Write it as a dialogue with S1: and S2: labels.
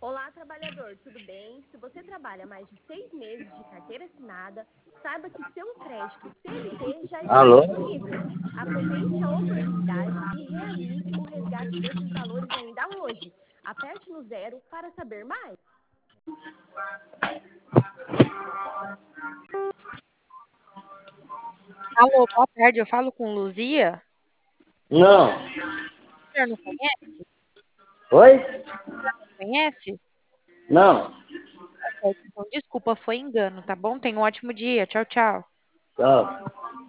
S1: Olá, trabalhador, tudo bem? Se você trabalha mais de 6 meses de carteira assinada, saiba que seu crédito CLT já está
S2: Alô?
S1: disponível. Aproveite a oportunidade e realize o resgate desses valores ainda hoje. Aperte no 0 para saber mais.
S3: Alô, boa tarde. Eu falo com Luzia.
S2: Não.
S3: O senhor não conhece?
S2: Oi?
S3: Conhece?
S2: Não.
S3: Tá certo. Então, desculpa, foi engano, tá bom? Tenha um ótimo dia. Tchau, tchau.
S2: Tchau.